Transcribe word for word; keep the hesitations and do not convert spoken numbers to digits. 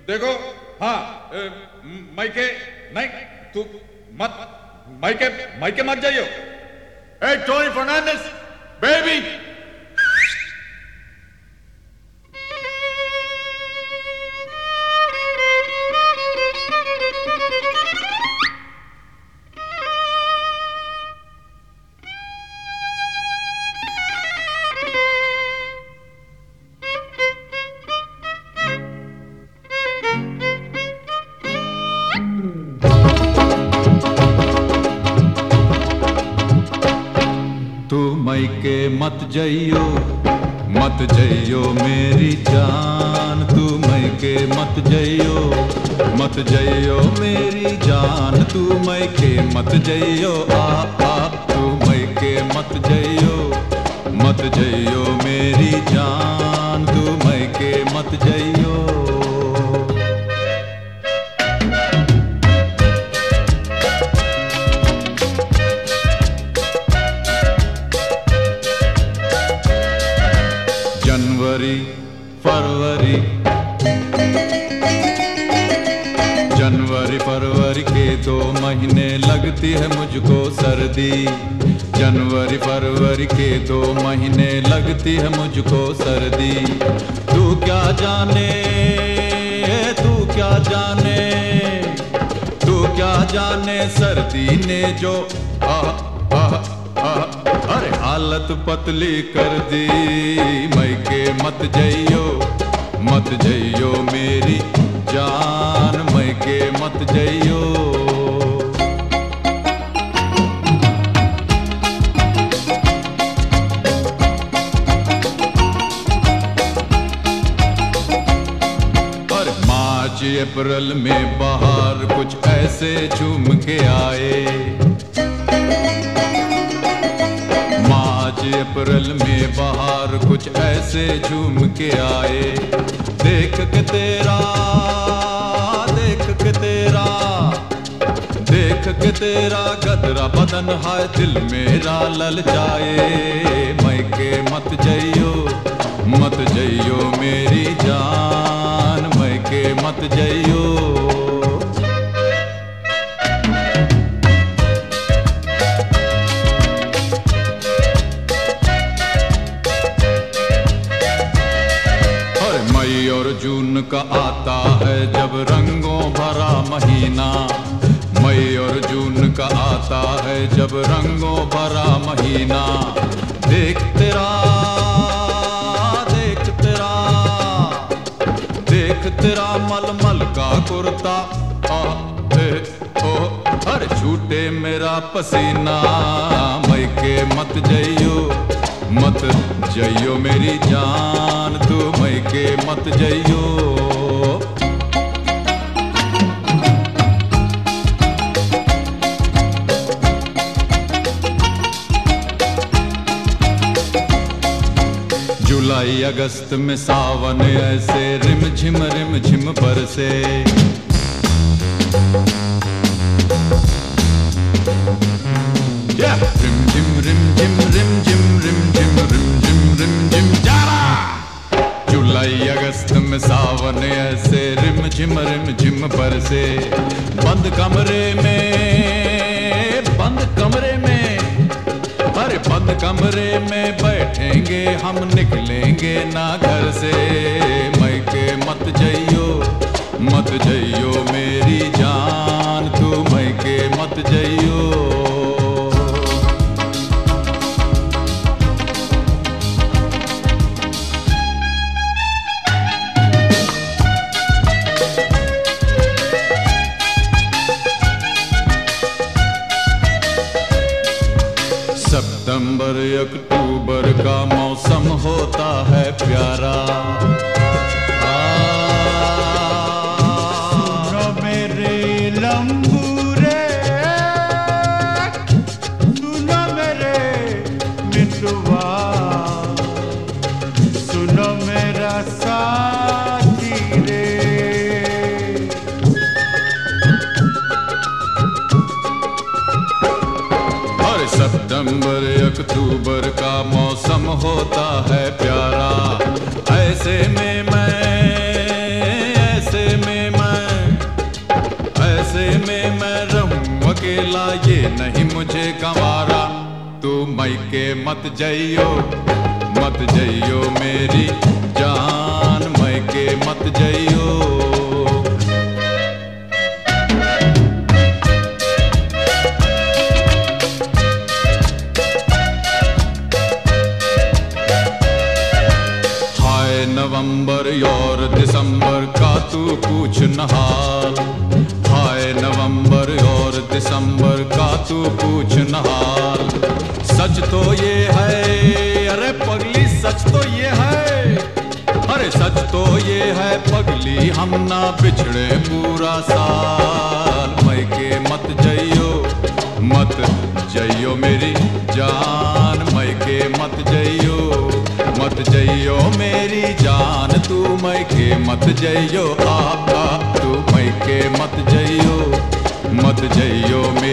देखो, हाँ, ए, मायके नहीं, तू मत मायके मायके मत जाइयो। Hey, Tony Fernandez, baby! मायके मत जइयो मत जइयो मेरी जान, तू मायके मत जइयो मत जइयो मेरी जान, तू मायके मत जइयो आ आ तू मायके मत जइयो मत जइयो मेरी जान, तू मायके मत जइयो। जनवरी फरवरी जनवरी फरवरी के दो महीने लगती है मुझको सर्दी, जनवरी फरवरी के दो महीने लगती है मुझको सर्दी। तू क्या जाने तू क्या जाने तू क्या जाने सर्दी ने जो आ, आ, आ, अरे हालत पतली कर दी। मायके मत जइयो मत जइयो मेरी जान, मायके मत जइयो। और मार्च अप्रैल में बाहर कुछ ऐसे झूम के आए, अप्रैल में बाहर कुछ ऐसे झूम के आए। देख के तेरा देख के तेरा देख के तेरा गदरा बदन है दिल मेरा लल जाए। मायके मत जइयो मत जइयो मेरी जान, मायके मत जइयो। मई और जून का आता है जब रंगों भरा महीना, मई और जून का आता है जब रंगों भरा महीना। देख तेरा देख तेरा देख तेरा मलमल का कुर्ता आ ए ओ अरे छूटे मेरा पसीना। मायके मत जइयो मत जइयो मेरी जान, तू मायके मत जइयो। जुलाई अगस्त में सावन ऐसे रिम झिम रिम झिम बरसे, yeah! रिम झिम रिम झिम रिम झिम रिम झिम रिम झिम रिम झिम जारा। जुलाई अगस्त में सावन ऐसे रिम झिम रिम झिम बरसे। बंद कमरे में बंद कमरे में अरे बंद कमरे में बैठेंगे हम, निकलेंगे ना घर से। मायके मत जइयो मत जइयो मेरी जान, तू मायके मत जइयो। सितंबर अक्टूबर का मौसम होता है प्यारा। सुनो मेरे लंगूरे, सुनो मेरे मितवा, सुनो मेरा साथी रे। सितंबर अक्टूबर का मौसम होता है प्यारा। ऐसे में मैं ऐसे में अकेला ये नहीं मुझे गंवारा। तू मैके मत जइयो मत जइयो मेरी जान, मैके मत जइयो। नवंबर और दिसंबर का तू पूछ न हाल, हाय नवंबर और दिसंबर का तू पूछ न हाल। सच तो ये है, अरे पगली सच तो ये है, अरे सच तो ये है पगली हम ना बिछड़े पूरा साल। मैके मत जइयो मत जइयो मेरी जान, मैके मत जइयो मत जइयो मेरी जान, तू मैके मत जइयो। आ आ तू मैके मत जइयो मत जइयो।